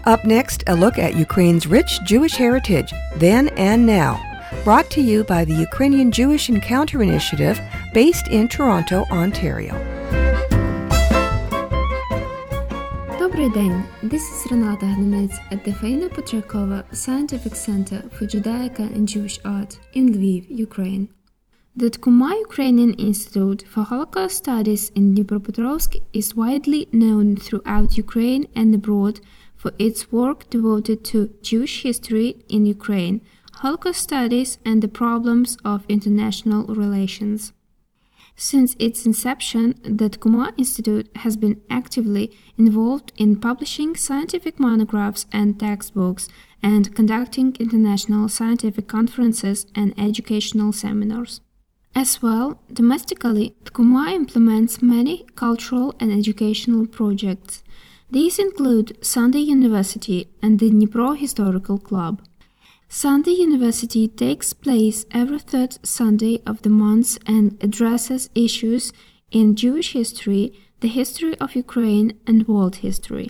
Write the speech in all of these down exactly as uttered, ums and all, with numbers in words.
Up next, a look at Ukraine's rich Jewish heritage, then and now. Brought to you by the Ukrainian Jewish Encounter Initiative, based in Toronto, Ontario. Добрий день, this is Renata Gnanets at the Faina Petrakova Scientific Center for Judaica and Jewish Art in Lviv, Ukraine. The Tkuma Ukrainian Institute for Holocaust Studies in Dnipropetrovsk is widely known throughout Ukraine and abroad for its work devoted to Jewish history in Ukraine, Holocaust studies, and the problems of international relations. Since its inception, the Tkuma Institute has been actively involved in publishing scientific monographs and textbooks and conducting international scientific conferences and educational seminars. As well, domestically, Tkuma implements many cultural and educational projects. These include Sunday University and the Dnipro Historical Club. Sunday University takes place every third Sunday of the month and addresses issues in Jewish history, the history of Ukraine, and world history.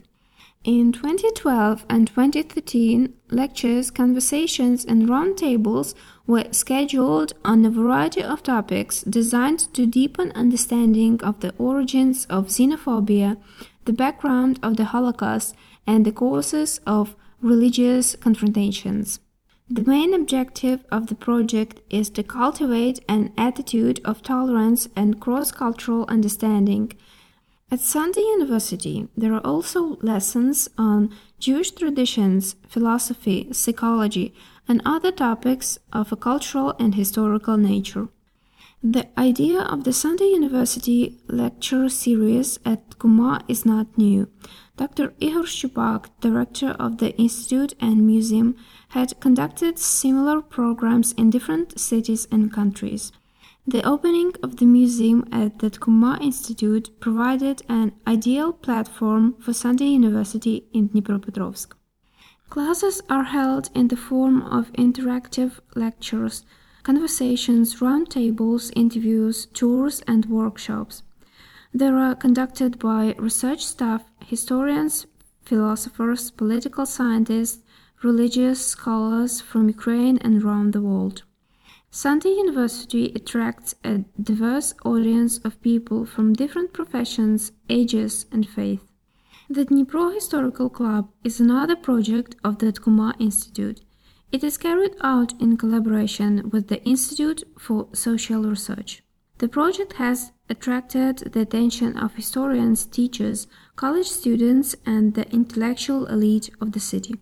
In twenty twelve and twenty thirteen, lectures, conversations, and roundtables were scheduled on a variety of topics designed to deepen understanding of the origins of xenophobia, the background of the Holocaust, and the causes of religious confrontations. The main objective of the project is to cultivate an attitude of tolerance and cross-cultural understanding. At Sunday University, there are also lessons on Jewish traditions, philosophy, psychology, and other topics of a cultural and historical nature. The idea of the Sunday University lecture series at Tkuma is not new. Doctor Igor Shchupak, director of the Institute and Museum, had conducted similar programs in different cities and countries. The opening of the museum at the Tkuma Institute provided an ideal platform for Sunday University in Dnipropetrovsk. Classes are held in the form of interactive lectures, conversations, roundtables, interviews, tours, and workshops. They are conducted by research staff, historians, philosophers, political scientists, religious scholars from Ukraine and around the world. Sunday University attracts a diverse audience of people from different professions, ages, and faith. The Dnipro Historical Club is another project of the Tkuma Institute. It is carried out in collaboration with the Institute for Social Research. The project has attracted the attention of historians, teachers, college students, and the intellectual elite of the city.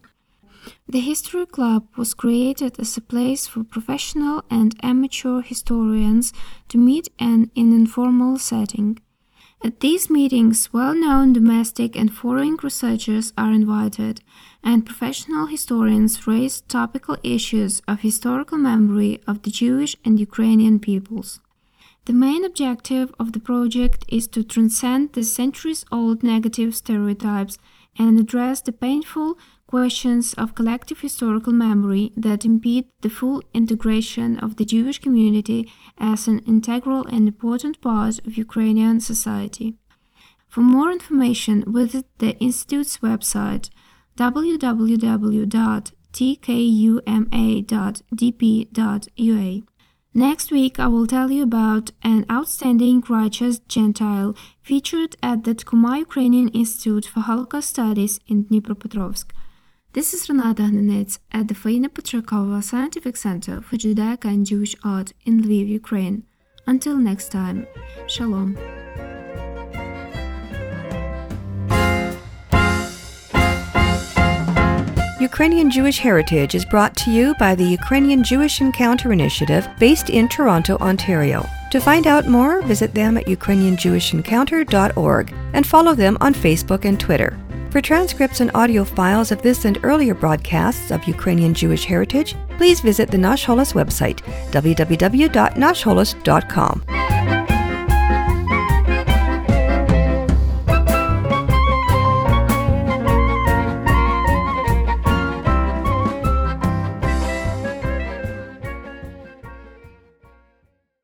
The History Club was created as a place for professional and amateur historians to meet in an informal setting. At these meetings, well-known domestic and foreign researchers are invited, and professional historians raise topical issues of historical memory of the Jewish and Ukrainian peoples. The main objective of the project is to transcend the centuries-old negative stereotypes and address the painful questions of collective historical memory that impede the full integration of the Jewish community as an integral and important part of Ukrainian society. For more information, visit the Institute's website w w w dot t k u m a dot d p dot u a. Next week, I will tell you about an outstanding righteous Gentile featured at the Tkuma Ukrainian Institute for Holocaust Studies in Dnipropetrovsk. This is Renata Gnanets at the Faina Petrakova Scientific Center for Judaica and Jewish Art in Lviv, Ukraine. Until next time, Shalom. Ukrainian Jewish Heritage is brought to you by the Ukrainian Jewish Encounter Initiative, based in Toronto, Ontario. To find out more, visit them at ukrainian jewish encounter dot org and follow them on Facebook and Twitter. For transcripts and audio files of this and earlier broadcasts of Ukrainian Jewish Heritage, please visit the Nash Holos website, w w w dot nash holos dot com.